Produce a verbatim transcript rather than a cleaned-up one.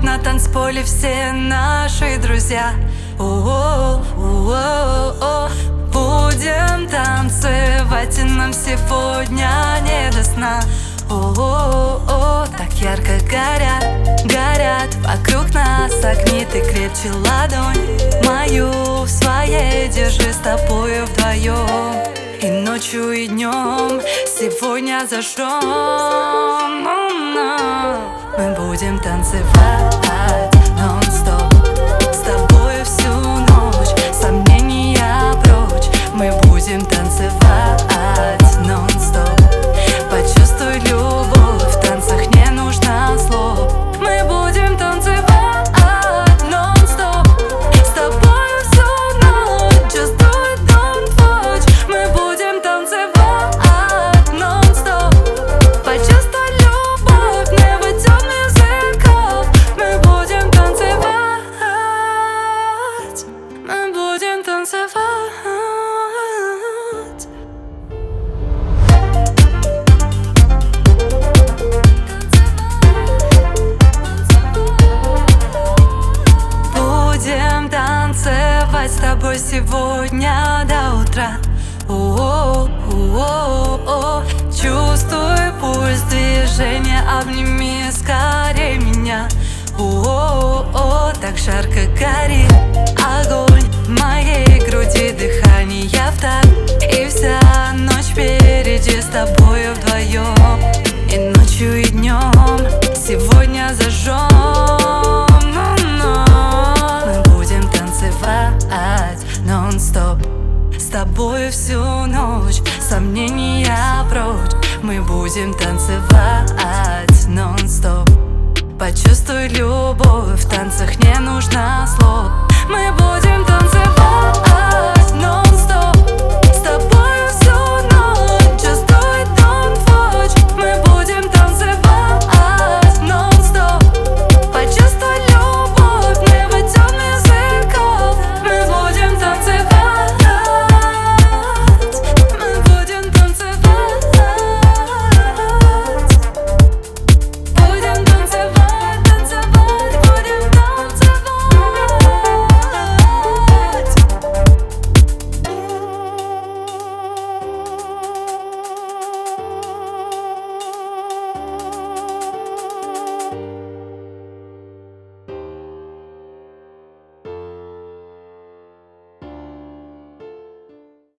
танцуют на танцполе все наши друзья. О-о-о-о-о. Будем танцевать, и нам сегодня не до сна. О-о-о, так ярко горят, горят вокруг нас огни. Ты крепче ладонь мою в своей держи, с тобою вдвоем. И ночью, и днем сегодня зажжем. Мы будем танцевать нон-стоп, с тобою всю ночь, сомнения прочь. Мы будем танцевать нон-стоп. Почувствуй любовь, в танцах не нужно слов. Мы будем танцевать нон-стоп, с тобою всю ночь. Just do it, don't watch. Мы будем танцевать нон-стоп. Почувствуй любовь, never tell music off. Мы будем танцевать, мы будем танцевать. Танцевать с тобой сегодня до утра. О-о-о-о-о. Чувствуй пульс, движение, обними скорее меня. О-о-о, так жарко горит огонь в моей груди, дыхание в такт. И вся ночь впереди с тобою вдвоем. И ночью, и днем сегодня зажжем. Нон-стоп, с тобою всю ночь, сомнения прочь. Мы будем танцевать нон-стоп. Почувствуй любовь, в танцах не нужно слов. Мы будем танцевать.